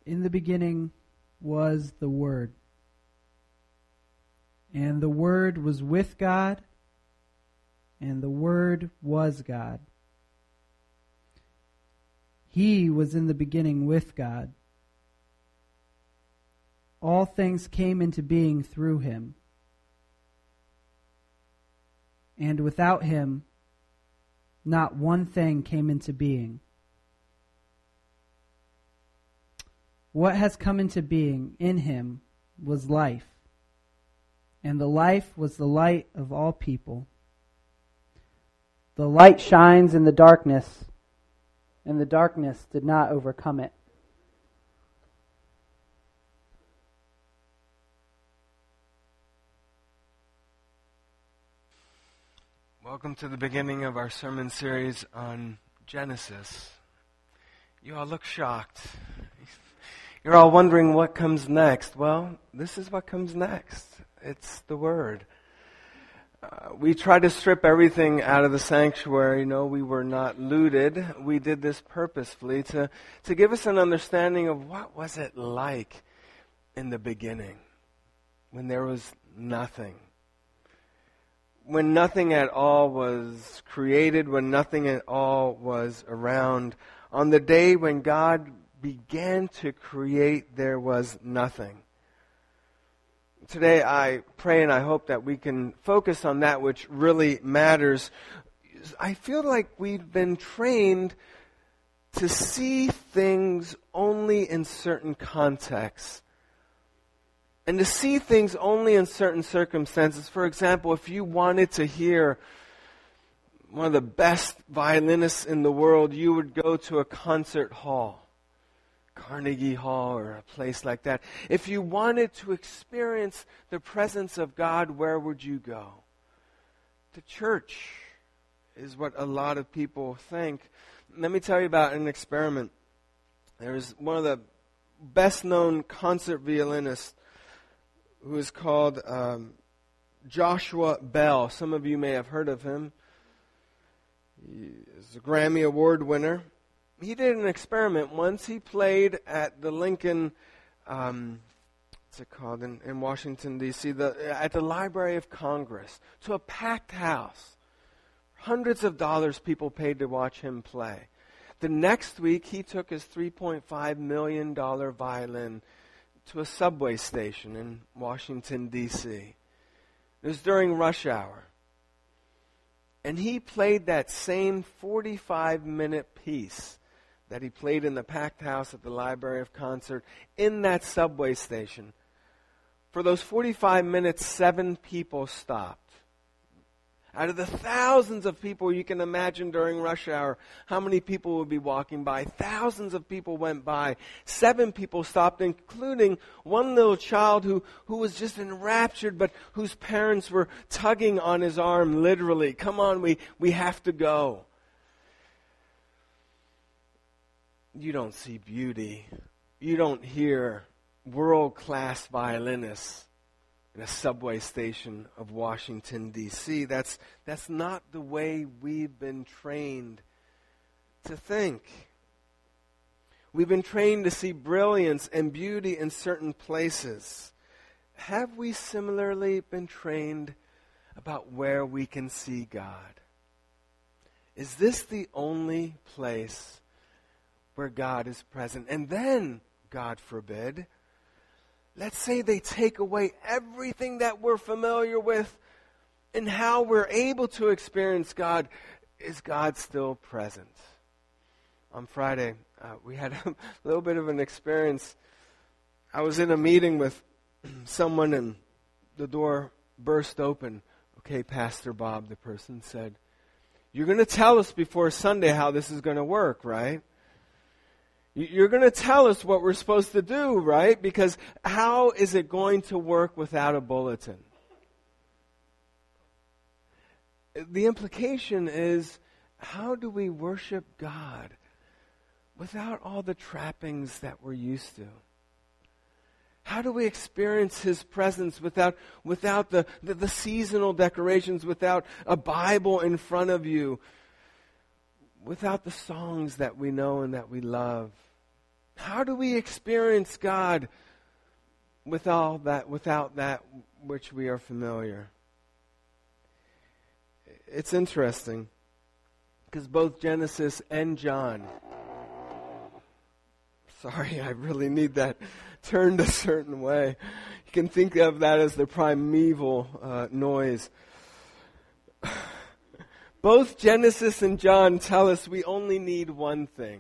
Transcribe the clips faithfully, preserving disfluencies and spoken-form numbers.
In the beginning was the Word, and the Word was with God, and the Word was God. He was in the beginning with God. All things came into being through him, and without him, not one thing came into being. What has come into being in him was life, and the life was the light of all people. The light shines in the darkness, and the darkness did not overcome it. Welcome to the beginning of our sermon series on Genesis. You all look shocked. You're all wondering what comes next. Well, this is what comes next. It's the Word. Uh, we tried to strip everything out of the sanctuary. No, we were not looted. We did this purposefully to, to give us an understanding of what was it like in the beginning, when there was nothing. When nothing at all was created, when nothing at all was around. On the day when God began to create, there was nothing. Today I pray and I hope that we can focus on that which really matters. I feel like we've been trained to see things only in certain contexts. And to see things only in certain circumstances. For example, if you wanted to hear one of the best violinists in the world, you would go to a concert hall. Carnegie Hall or a place like that. If you wanted to experience the presence of God, where would you go? To church is what a lot of people think. Let me tell you about an experiment. There's one of the best known concert violinists who is called um, Joshua Bell. Some of you may have heard of him. He is a Grammy Award winner. He did an experiment once. He played at the Lincoln, um, what's it called, in, in Washington, D C, the, at the Library of Congress, to a packed house. Hundreds of dollars people paid to watch him play. The next week, he took his three point five million dollars violin to a subway station in Washington, D C It was during rush hour. And he played that same forty-five minute piece that he played in the packed house at the Library of Concert in that subway station. For those forty-five minutes, seven people stopped. Out of the thousands of people you can imagine during rush hour, how many people would be walking by? Thousands of people went by. Seven people stopped, including one little child who, who was just enraptured, but whose parents were tugging on his arm, literally. Come on, we, we have to go. You don't see beauty. You don't hear world-class violinists in a subway station of Washington, D C That's, that's not the way we've been trained to think. We've been trained to see brilliance and beauty in certain places. Have we similarly been trained about where we can see God? Is this the only place where God is present? And then, God forbid, let's say they take away everything that we're familiar with and how we're able to experience God. Is God still present? On Friday, uh, we had a little bit of an experience. I was in a meeting with someone and the door burst open. Okay, Pastor Bob, the person said, "You're going to tell us before Sunday how this is going to work, right? You're going to tell us what we're supposed to do, right? Because how is it going to work without a bulletin?" The implication is, how do we worship God without all the trappings that we're used to? How do we experience His presence without without the, the, the seasonal decorations, without a Bible in front of you, without the songs that we know and that we love? How do we experience God with all that, without that which we are familiar? It's interesting because both Genesis and John, sorry, I really need that turned a certain way. You can think of that as the primeval uh, noise. Both Genesis and John tell us we only need one thing.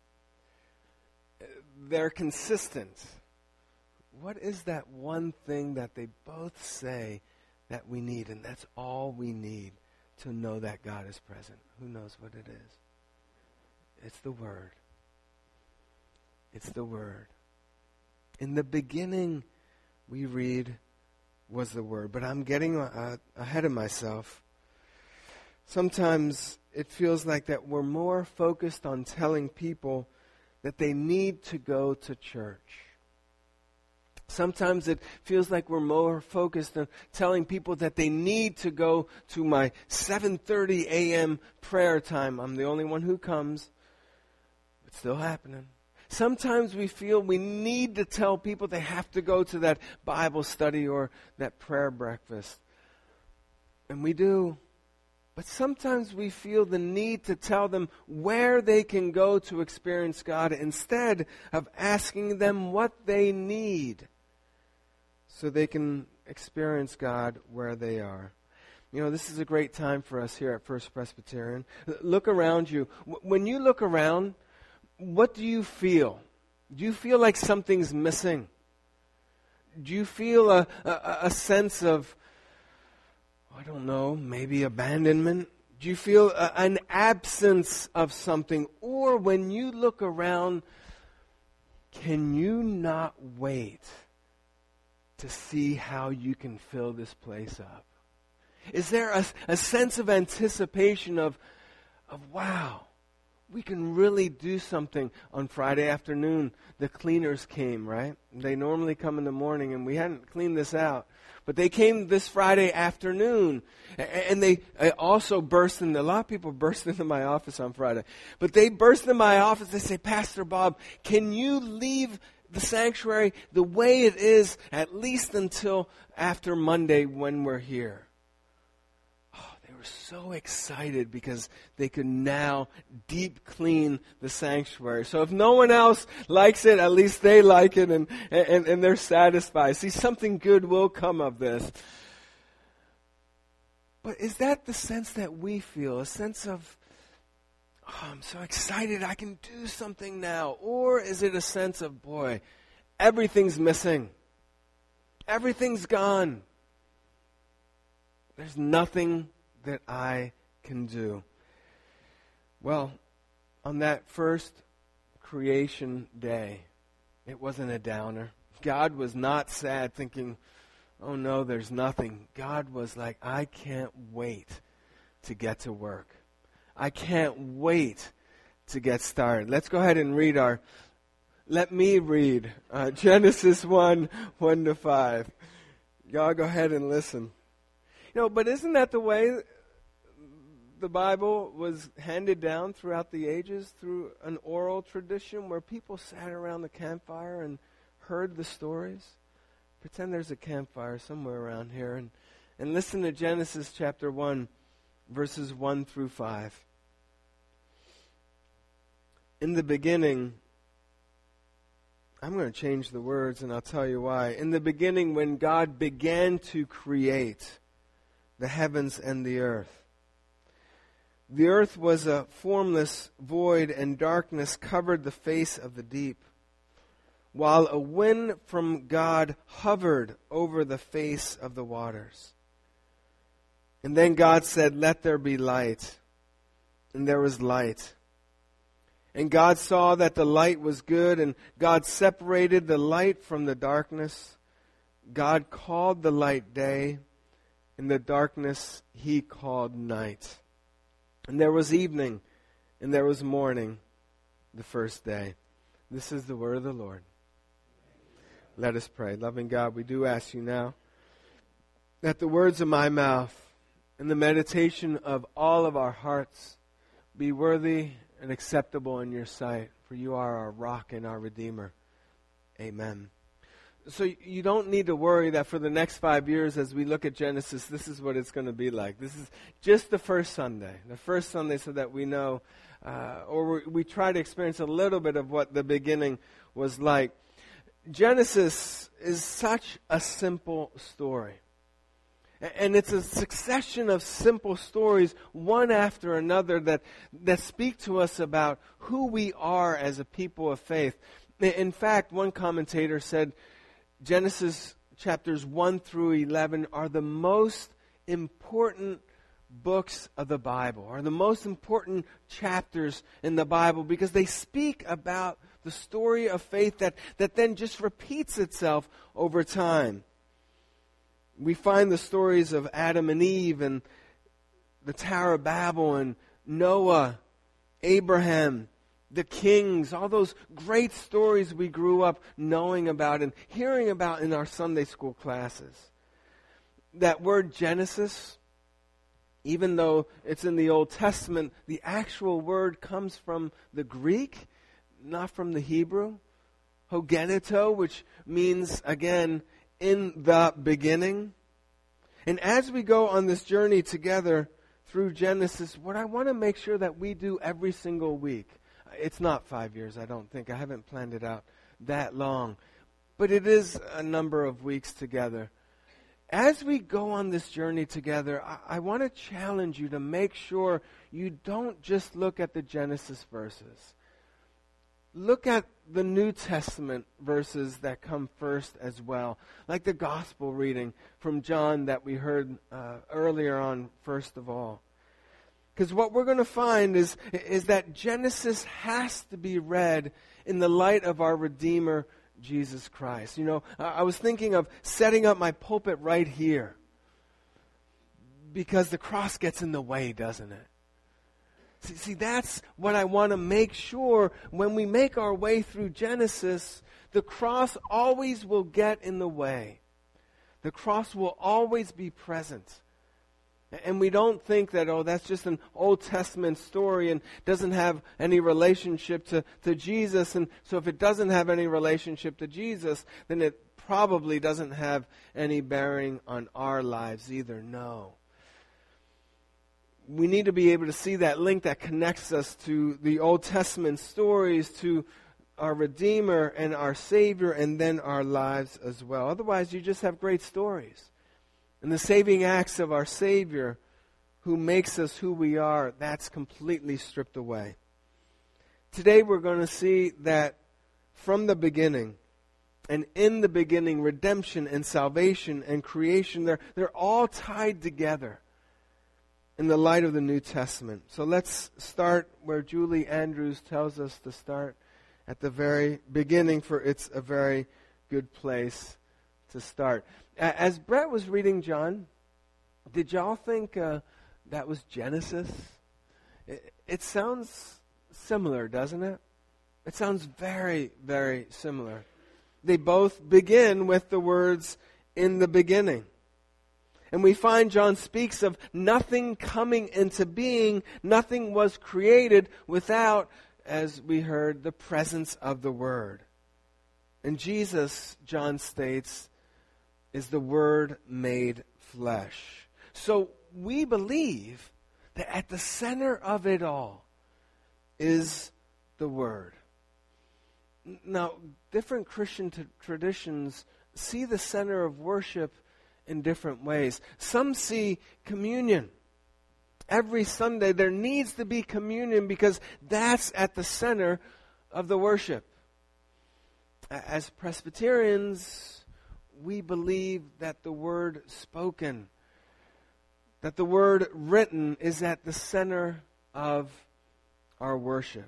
They're consistent. What is that one thing that they both say that we need? And that's all we need to know that God is present. Who knows what it is? It's the Word. It's the Word. In the beginning, we read, was the Word. But I'm getting uh, ahead of myself. Sometimes it feels like that we're more focused on telling people that they need to go to church. Sometimes it feels like we're more focused on telling people that they need to go to my seven thirty a.m. prayer time. I'm the only one who comes. It's still happening. Sometimes we feel we need to tell people they have to go to that Bible study or that prayer breakfast. And we do. But sometimes we feel the need to tell them where they can go to experience God instead of asking them what they need so they can experience God where they are. You know, this is a great time for us here at First Presbyterian. Look around you. When you look around, what do you feel? Do you feel like something's missing? Do you feel a, a, a sense of, I don't know, maybe abandonment? Do you feel a, an absence of something? Or when you look around, can you not wait to see how you can fill this place up? Is there a, a sense of anticipation of, of, wow, we can really do something? On Friday afternoon, the cleaners came, right? They normally come in the morning, and we hadn't cleaned this out. But they came this Friday afternoon, and they also burst into, a lot of people burst into my office on Friday. But they burst into my office, they say, Pastor Bob, can you leave the sanctuary the way it is at least until after Monday when we're here? Oh, they were so excited because they could now deep clean the sanctuary. So if no one else likes it, at least they like it and, and, and they're satisfied. See, something good will come of this. But is that the sense that we feel? A sense of, oh, I'm so excited I can do something now. Or is it a sense of, boy, everything's missing. Everything's gone. There's nothing that I can do. Well, on that first creation day, it wasn't a downer. God was not sad thinking, oh no, there's nothing. God was like, I can't wait to get to work. I can't wait to get started. Let's go ahead and read our, let me read uh, Genesis one, one to five. Y'all go ahead and listen. You know, but isn't that the way the Bible was handed down throughout the ages, through an oral tradition where people sat around the campfire and heard the stories? Pretend there's a campfire somewhere around here and, and listen to Genesis chapter one, verses one through five. In the beginning, I'm going to change the words and I'll tell you why. In the beginning, when God began to create the heavens and the earth, the earth was a formless void, and darkness covered the face of the deep, while a wind from God hovered over the face of the waters. And then God said, let there be light. And there was light. And God saw that the light was good, and God separated the light from the darkness. God called the light day, and the darkness He called night. And there was evening, and there was morning, the first day. This is the word of the Lord. Let us pray. Loving God, we do ask you now that the words of my mouth and the meditation of all of our hearts be worthy and acceptable in your sight. For for you are our rock and our Redeemer. Amen. So you don't need to worry that for the next five years as we look at Genesis, this is what it's going to be like. This is just the first Sunday. The first Sunday so that we know, uh, or we, we try to experience a little bit of what the beginning was like. Genesis is such a simple story. And it's a succession of simple stories, one after another, that, that speak to us about who we are as a people of faith. In fact, one commentator said, Genesis chapters one through eleven are the most important books of the Bible, are the most important chapters in the Bible, because they speak about the story of faith that, that then just repeats itself over time. We find the stories of Adam and Eve and the Tower of Babel and Noah, Abraham, the kings, all those great stories we grew up knowing about and hearing about in our Sunday school classes. That word Genesis, even though it's in the Old Testament, the actual word comes from the Greek, not from the Hebrew. Hogeneto, which means, again, in the beginning. And as we go on this journey together through Genesis, what I want to make sure that we do every single week, it's not five years, I don't think. I haven't planned it out that long. But it is a number of weeks together. As we go on this journey together, I, I want to challenge you to make sure you don't just look at the Genesis verses. Look at the New Testament verses that come first as well, like the gospel reading from John that we heard uh, earlier on first of all. Because what we're going to find is, is that Genesis has to be read in the light of our Redeemer, Jesus Christ. You know, I was thinking of setting up my pulpit right here, because the cross gets in the way, doesn't it? See, see, that's what I want to make sure when we make our way through Genesis, the cross always will get in the way. The cross will always be present. And we don't think that, oh, that's just an Old Testament story and doesn't have any relationship to, to Jesus. And so if it doesn't have any relationship to Jesus, then it probably doesn't have any bearing on our lives either. No. We need to be able to see that link that connects us to the Old Testament stories, to our Redeemer and our Savior, and then our lives as well. Otherwise, you just have great stories. And the saving acts of our Savior, who makes us who we are, that's completely stripped away. Today we're going to see that from the beginning, and in the beginning, redemption and salvation and creation, they're, they're all tied together in the light of the New Testament. So let's start where Julie Andrews tells us to start, at the very beginning, for it's a very good place to start. As Brett was reading John, did y'all think uh, that was Genesis? It, it sounds similar, doesn't it? It sounds very, very similar. They both begin with the words, in the beginning. And we find John speaks of nothing coming into being, nothing was created without, as we heard, the presence of the Word. And Jesus, John states, is the Word made flesh. So we believe that at the center of it all is the Word. Now, different Christian t- traditions see the center of worship in different ways. Some see communion. Every Sunday there needs to be communion because that's at the center of the worship. As Presbyterians, we believe that the word spoken, that the word written is at the center of our worship.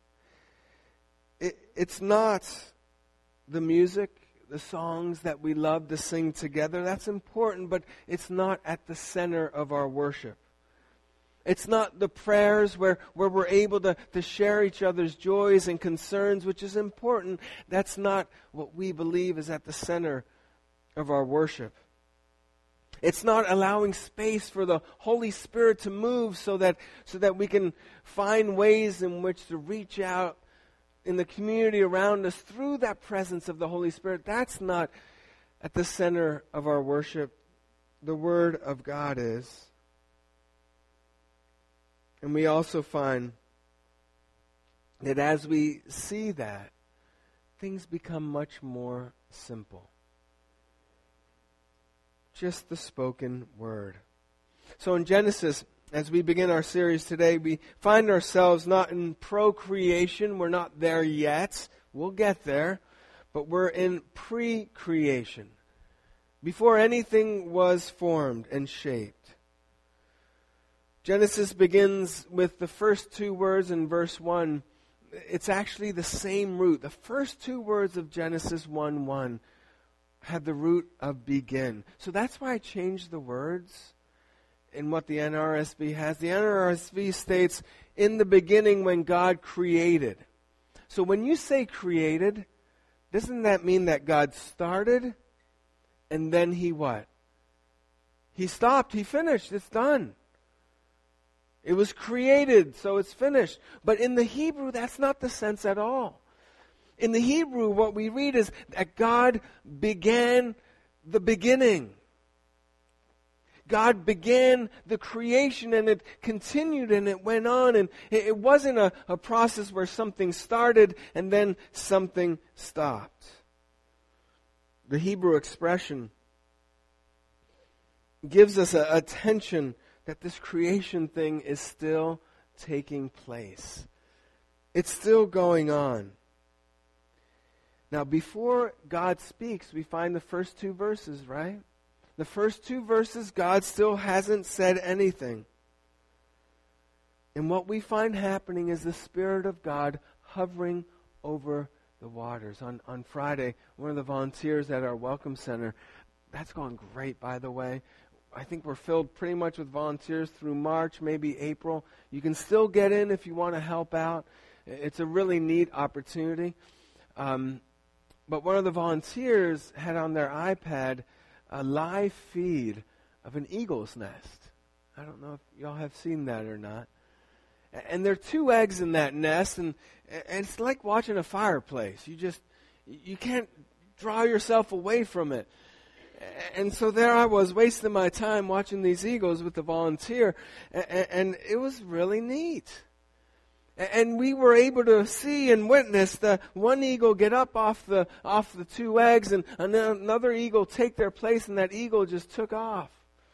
It, it's not the music, the songs that we love to sing together. That's important, but it's not at the center of our worship. It's not the prayers where, where we're able to, to share each other's joys and concerns, which is important. That's not what we believe is at the center of our worship. It's not allowing space for the Holy Spirit to move so that so that we can find ways in which to reach out in the community around us through that presence of the Holy Spirit, that's not at the center of our worship. The Word of God is. And we also find that as we see that, things become much more simple. Just the spoken Word. So in Genesis, as we begin our series today, we find ourselves not in procreation. We're not there yet. We'll get there. But we're in pre-creation. Before anything was formed and shaped. Genesis begins with the first two words in verse one. It's actually the same root. The first two words of Genesis one one have the root of begin. So that's why I changed the words in what the N R S V has. The N R S V states, in the beginning when God created. So when you say created, doesn't that mean that God started and then He what? He stopped, He finished, it's done. It was created, so it's finished. But in the Hebrew, that's not the sense at all. In the Hebrew, what we read is that God began the beginning. God began the creation and it continued and it went on. And it wasn't a, a process where something started and then something stopped. The Hebrew expression gives us a, a tension that this creation thing is still taking place. It's still going on. Now, before God speaks, we find the first two verses, right? The first two verses, God still hasn't said anything. And what we find happening is the Spirit of God hovering over the waters. On, on Friday, one of the volunteers at our Welcome Center, that's gone great, by the way. I think we're filled pretty much with volunteers through March, maybe April. You can still get in if you want to help out. It's a really neat opportunity. Um, but one of the volunteers had on their iPad a live feed of an eagle's nest. I don't know if y'all have seen that or not. And there are two eggs in that nest, and, and it's like watching a fireplace. You just, you can't draw yourself away from it. And so there I was wasting my time watching these eagles with the volunteer, and, and it was really neat. And we were able to see and witness the one eagle get up off the off the two eggs, and another eagle take their place, and that eagle just took off.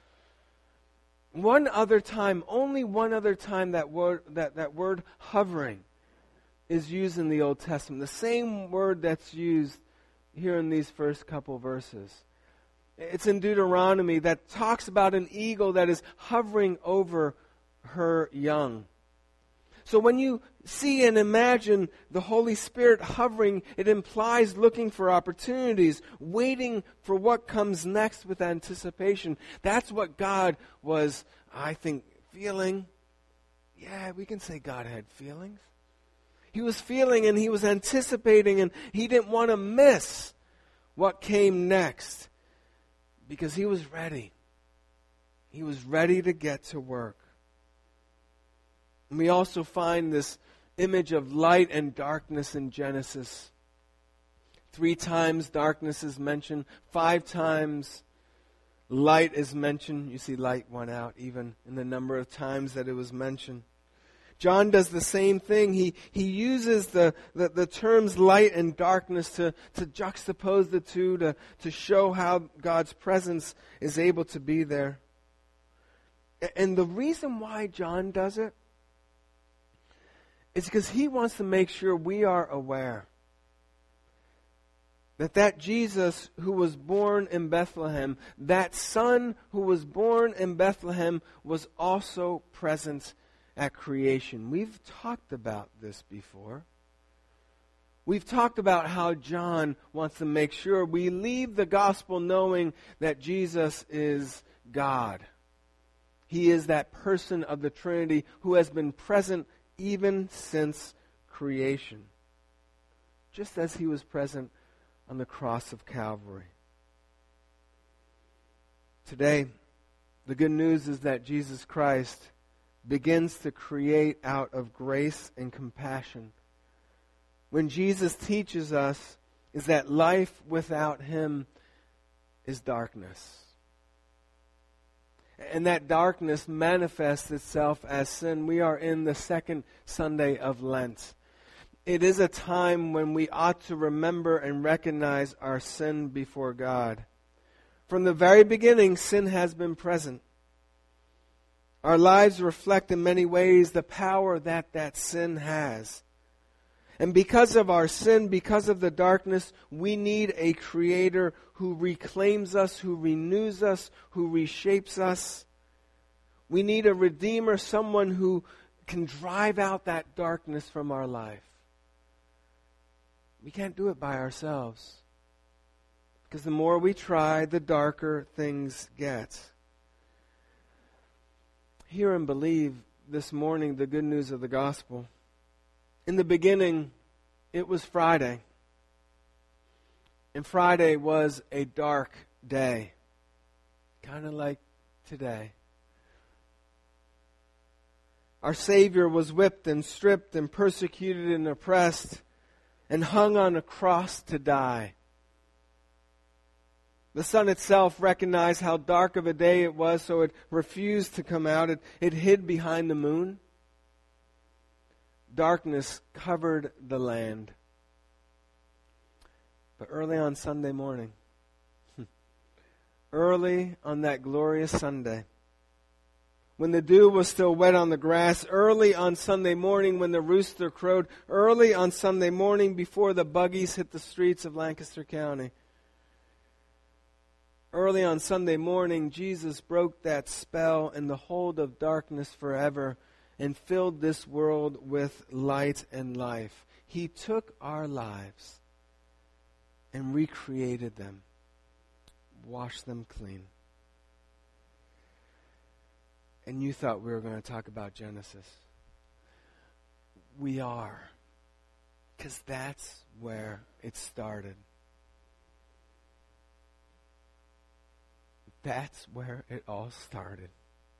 One other time, only one other time that word that, that word hovering is used in the Old Testament. The same word that's used here in these first couple verses. It's in Deuteronomy that talks about an eagle that is hovering over her young. So when you see and imagine the Holy Spirit hovering, it implies looking for opportunities, waiting for what comes next with anticipation. That's what God was, I think, feeling. Yeah, we can say God had feelings. He was feeling and He was anticipating, and He didn't want to miss what came next. Because He was ready. He was ready to get to work. And we also find this image of light and darkness in Genesis. Three times darkness is mentioned. Five times light is mentioned. You see light went out even in the number of times that it was mentioned. John does the same thing. He he uses the, the, the terms light and darkness to, to juxtapose the two, to, to show how God's presence is able to be there. And the reason why John does it is because he wants to make sure we are aware that that Jesus who was born in Bethlehem, that Son who was born in Bethlehem, was also present at creation. We've talked about this before. We've talked about how John wants to make sure we leave the gospel knowing that Jesus is God. He is that person of the Trinity who has been present even since creation, just as He was present on the cross of Calvary. Today, the good news is that Jesus Christ begins to create out of grace and compassion when Jesus teaches us is that life without Him is darkness. And that darkness manifests itself as sin. We are in the second Sunday of Lent. It is a time when we ought to remember and recognize our sin before God. From the very beginning, sin has been present. Our lives reflect in many ways the power that that sin has. And because of our sin, because of the darkness, we need a Creator who reclaims us, who renews us, who reshapes us. We need a Redeemer, someone who can drive out that darkness from our life. We can't do it by ourselves. Because the more we try, the darker things get. Hear and believe this morning the good news of the gospel. In the beginning, it was Friday. And Friday was a dark day. Kind of like today. Our Savior was whipped and stripped and persecuted and oppressed and hung on a cross to die. The sun itself recognized how dark of a day it was, so it refused to come out. It, it hid behind the moon. Darkness covered the land. But early on Sunday morning, early on that glorious Sunday, when the dew was still wet on the grass, early on Sunday morning when the rooster crowed, early on Sunday morning before the buggies hit the streets of Lancaster County, early on Sunday morning, Jesus broke that spell and the hold of darkness forever and filled this world with light and life. He took our lives and recreated them, washed them clean. And you thought we were going to talk about Genesis. We are. Because that's where it started. That's where it all started.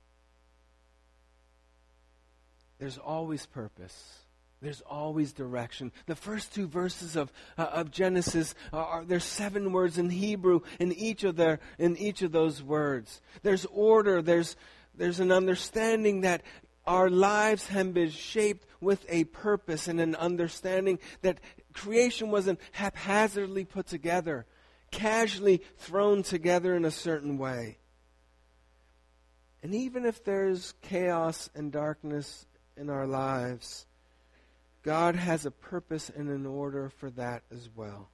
There's always purpose. There's always direction. The first two verses of uh, of Genesis are, are there's seven words in Hebrew in each of their in each of those words. There's order. There's there's an understanding that our lives have been shaped with a purpose and an understanding that creation wasn't haphazardly put together, casually thrown together in a certain way. And even if there's chaos and darkness in our lives, God has a purpose and an order for that as well.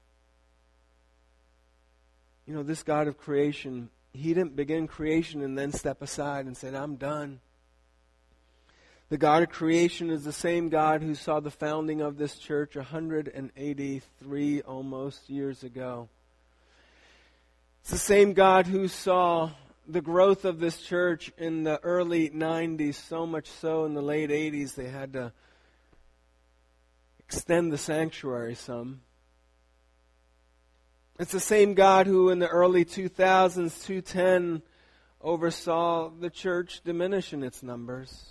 You know, this God of creation, He didn't begin creation and then step aside and said, I'm done. The God of creation is the same God who saw the founding of this church one hundred eighty-three almost years ago. It's the same God who saw the growth of this church in the early nineties, so much so in the late eighties they had to extend the sanctuary some. It's the same God who in the early two thousands, two ten, oversaw the church diminish in its numbers.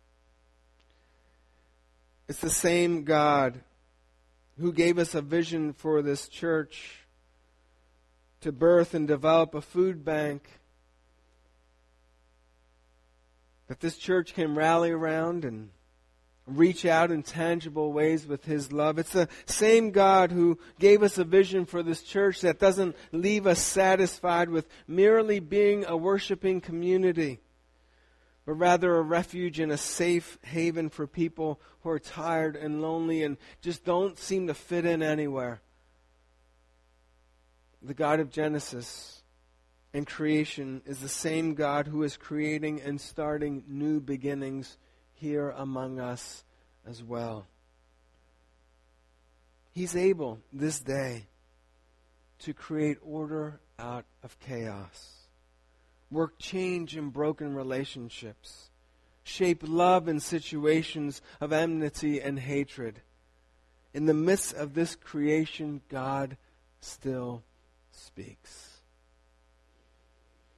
It's the same God who gave us a vision for this church to birth and develop a food bank that this church can rally around and reach out in tangible ways with His love. It's the same God who gave us a vision for this church that doesn't leave us satisfied with merely being a worshiping community, but rather a refuge and a safe haven for people who are tired and lonely and just don't seem to fit in anywhere. The God of Genesis and creation is the same God who is creating and starting new beginnings here among us as well. He's able this day to create order out of chaos, work change in broken relationships, shape love in situations of enmity and hatred. In the midst of this creation, God still speaks.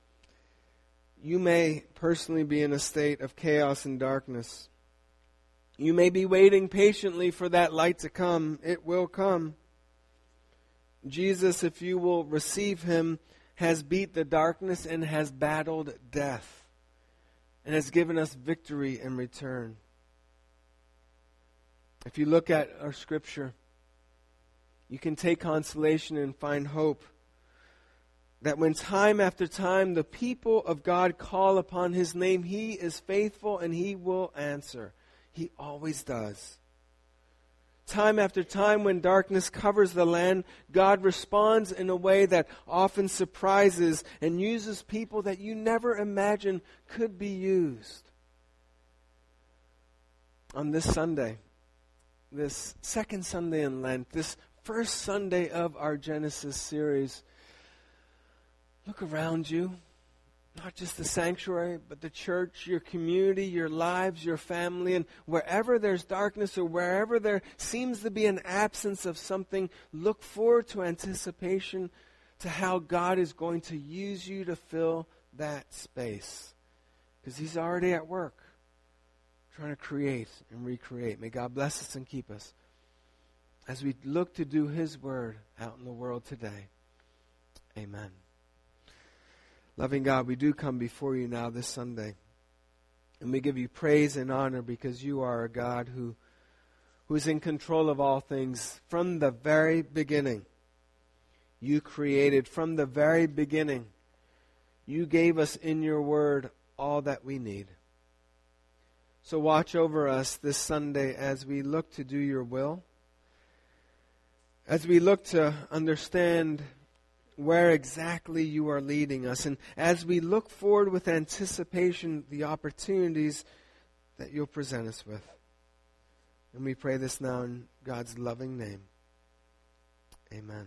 You may personally be in a state of chaos and darkness. You may be waiting patiently for that light to come. It will come. Jesus, if you will receive him, has beat the darkness and has battled death and has given us victory in return. If you look at our scripture, you can take consolation and find hope that when time after time the people of God call upon his name, he is faithful and he will answer. He always does. Time after time when darkness covers the land, God responds in a way that often surprises and uses people that you never imagined could be used. On this Sunday, this second Sunday in Lent, this first Sunday of our Genesis series, look around you. Not just the sanctuary, but the church, your community, your lives, your family, and wherever there's darkness or wherever there seems to be an absence of something, look forward to anticipation to how God is going to use you to fill that space. Because he's already at work, trying to create and recreate. May God bless us and keep us as we look to do his word out in the world today. Amen. Loving God, we do come before you now this Sunday. And we give you praise and honor because you are a God who, who is in control of all things from the very beginning. You created from the very beginning. You gave us in your word all that we need. So watch over us this Sunday as we look to do your will. As we look to understand where exactly you are leading us. And as we look forward with anticipation, the opportunities that you'll present us with. And we pray this now in God's loving name. Amen.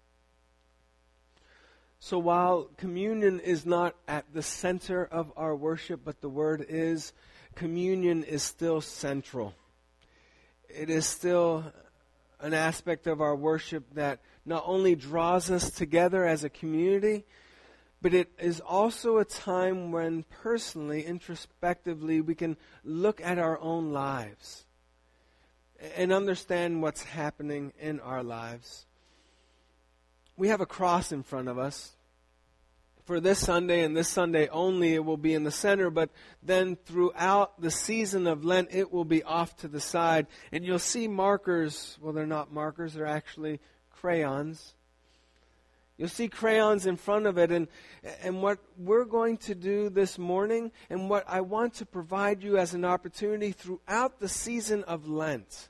So while communion is not at the center of our worship, but the word is, communion is still central. It is still an aspect of our worship that not only draws us together as a community, but it is also a time when personally, introspectively, we can look at our own lives and understand what's happening in our lives. We have a cross in front of us. For this Sunday and this Sunday only, it will be in the center, but then throughout the season of Lent, it will be off to the side. And you'll see markers. Well, they're not markers, they're actually crayons. You'll see crayons in front of it. And, and what we're going to do this morning, and what I want to provide you as an opportunity throughout the season of Lent,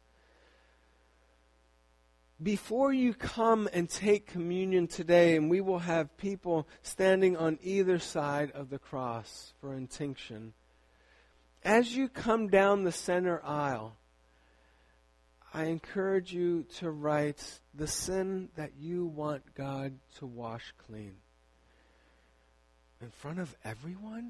before you come and take communion today, and we will have people standing on either side of the cross for intinction, as you come down the center aisle, I encourage you to write the sin that you want God to wash clean. In front of everyone?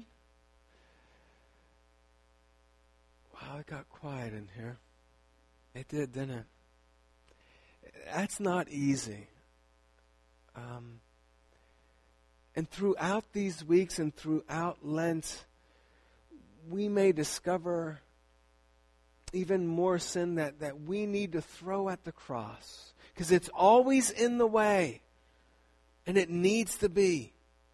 Wow, it got quiet in here. It did, didn't it? That's not easy. Um, and throughout these weeks and throughout Lent, we may discover even more sin that, that we need to throw at the cross. Because it's always in the way. And it needs to be.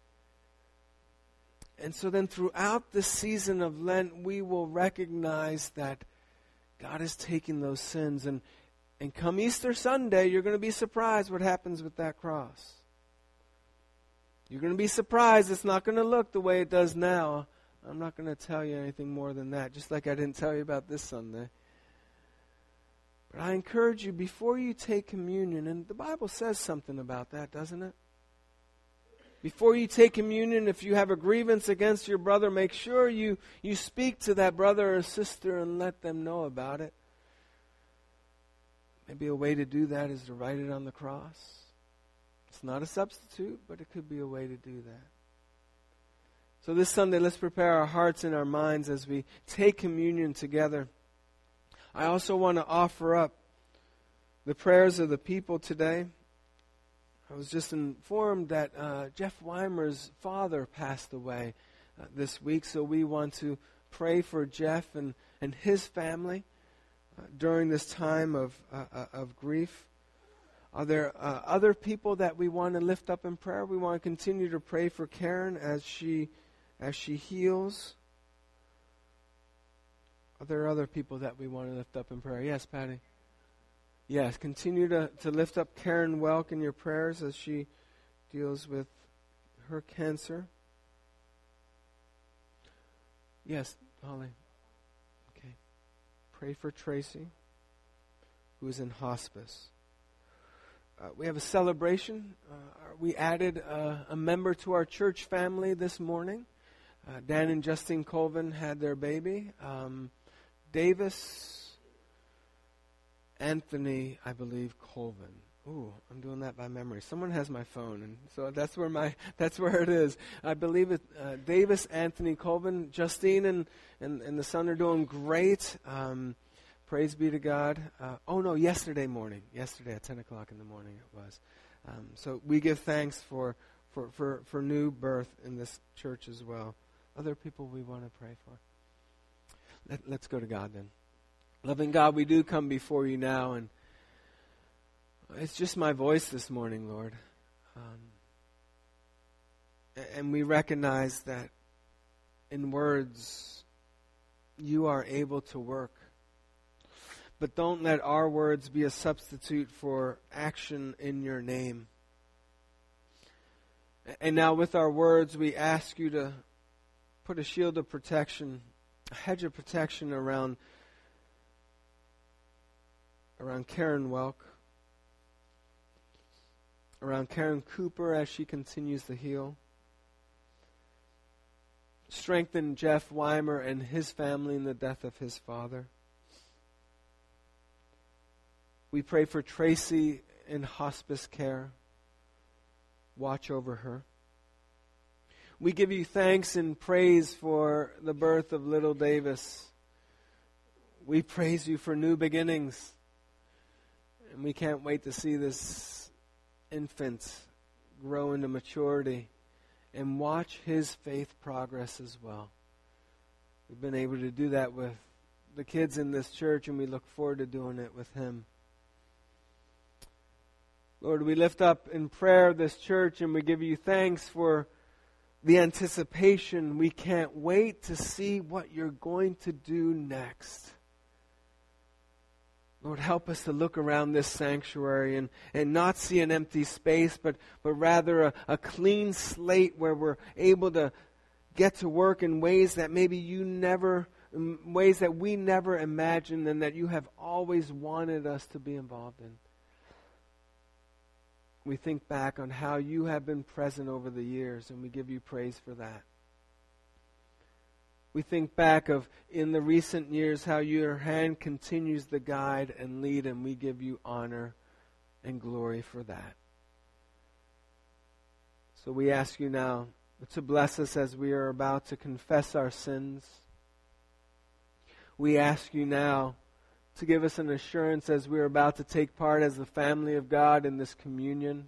And so then throughout this season of Lent, we will recognize that God is taking those sins. And, and come Easter Sunday, you're going to be surprised what happens with that cross. You're going to be surprised it's not going to look the way it does now. I'm not going to tell you anything more than that, just like I didn't tell you about this Sunday. But I encourage you, before you take communion, and the Bible says something about that, doesn't it? Before you take communion, if you have a grievance against your brother, make sure you, you speak to that brother or sister and let them know about it. Maybe a way to do that is to write it on the cross. It's not a substitute, but it could be a way to do that. So this Sunday, let's prepare our hearts and our minds as we take communion together. I also want to offer up the prayers of the people today. I was just informed that uh, Jeff Weimer's father passed away uh, this week, so we want to pray for Jeff and, and his family. uh, during this time of, uh, uh, of grief? Are there uh, other people that we want to lift up in prayer? We want to continue to pray for Karen as she as she heals. Are there other people that we want to lift up in prayer? Yes, Patty. Yes, continue to, to lift up Karen Welk in your prayers as she deals with her cancer. Yes, Holly. Okay. Pray for Tracy, who is in hospice. Uh, we have a celebration. Uh, we added uh, a member to our church family this morning. Uh, Dan and Justine Colvin had their baby. Um, Davis Anthony, I believe, Colvin. Ooh, I'm doing that by memory. Someone has my phone, and so that's where my that's where it is. I believe it. Uh, Davis Anthony Colvin, Justine, and, and and the son are doing great. Um, praise be to God. Uh, oh no, yesterday morning, yesterday at ten o'clock in the morning it was. Um, so we give thanks for, for for for new birth in this church as well. Other people we want to pray for. Let, let's go to God then. Loving God, we do come before you now, and it's just my voice this morning, Lord. Um, and we recognize that in words, you are able to work. But don't let our words be a substitute for action in your name. And now with our words, we ask you to put a shield of protection, a hedge of protection around, around Karen Welk, around Karen Cooper as she continues to heal. Strengthen Jeff Weimer and his family in the death of his father. We pray for Tracy in hospice care. Watch over her. We give you thanks and praise for the birth of little Davis. We praise you for new beginnings. And we can't wait to see this infant grow into maturity and watch his faith progress as well. We've been able to do that with the kids in this church, and we look forward to doing it with him. Lord, we lift up in prayer this church, and we give you thanks for the anticipation. We can't wait to see what you're going to do next. Lord, help us to look around this sanctuary and, and not see an empty space, but, but rather a, a clean slate where we're able to get to work in ways that maybe you never, ways that we never imagined and that you have always wanted us to be involved in. We think back on how you have been present over the years, and we give you praise for that. We think back of, in the recent years, how your hand continues to guide and lead, and we give you honor and glory for that. So we ask you now to bless us as we are about to confess our sins. We ask you now to give us an assurance as we are about to take part as the family of God in this communion.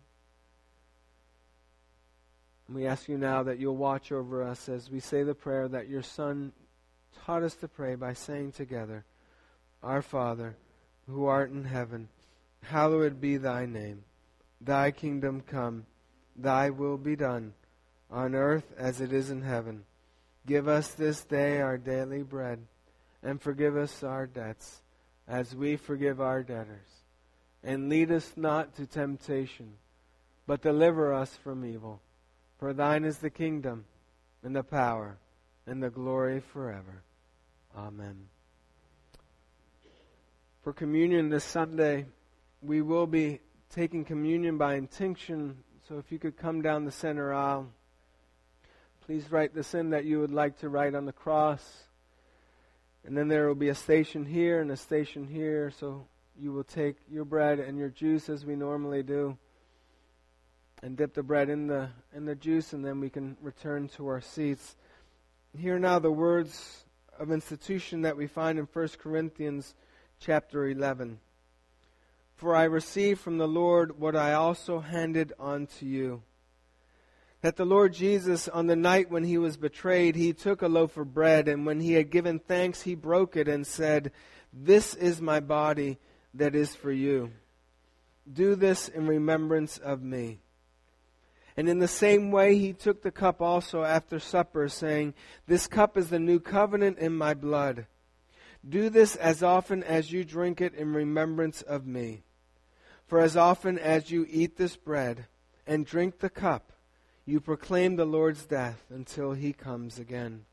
And we ask you now that you'll watch over us as we say the prayer that your Son taught us to pray by saying together, Our Father, who art in heaven, hallowed be thy name. Thy kingdom come, thy will be done, on earth as it is in heaven. Give us this day our daily bread, and forgive us our debts, as we forgive our debtors. And lead us not to temptation, but deliver us from evil. For thine is the kingdom, and the power, and the glory forever. Amen. For communion this Sunday, we will be taking communion by intinction. So if you could come down the center aisle, please write this in that you would like to write on the cross. And then there will be a station here and a station here, so you will take your bread and your juice as we normally do, and dip the bread in the in the juice, and then we can return to our seats. Hear now the words of institution that we find in First Corinthians chapter eleven. For I received from the Lord what I also handed on to you, that the Lord Jesus, on the night when he was betrayed, he took a loaf of bread, and when he had given thanks, he broke it and said, This is my body that is for you. Do this in remembrance of me. And in the same way he took the cup also after supper, saying, This cup is the new covenant in my blood. Do this as often as you drink it in remembrance of me. For as often as you eat this bread and drink the cup, you proclaim the Lord's death until he comes again.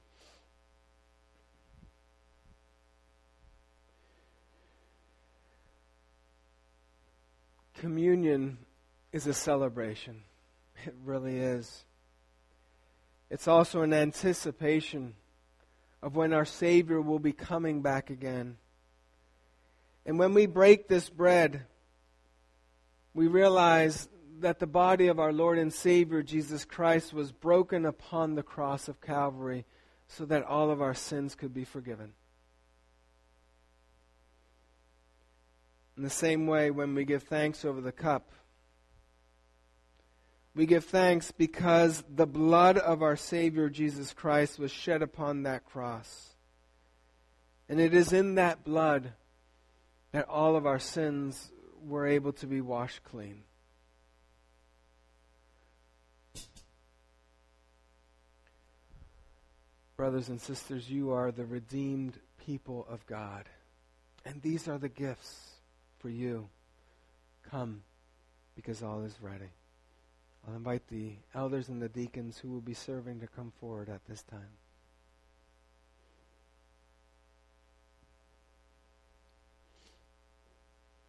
Communion is a celebration. It really is. It's also an anticipation of when our Savior will be coming back again. And when we break this bread, we realize that the body of our Lord and Savior Jesus Christ was broken upon the cross of Calvary so that all of our sins could be forgiven. In the same way, when we give thanks over the cup, we give thanks because the blood of our Savior Jesus Christ was shed upon that cross. And it is in that blood that all of our sins were able to be washed clean. Brothers and sisters, you are the redeemed people of God. And these are the gifts for you. Come, because all is ready. I'll invite the elders and the deacons who will be serving to come forward at this time.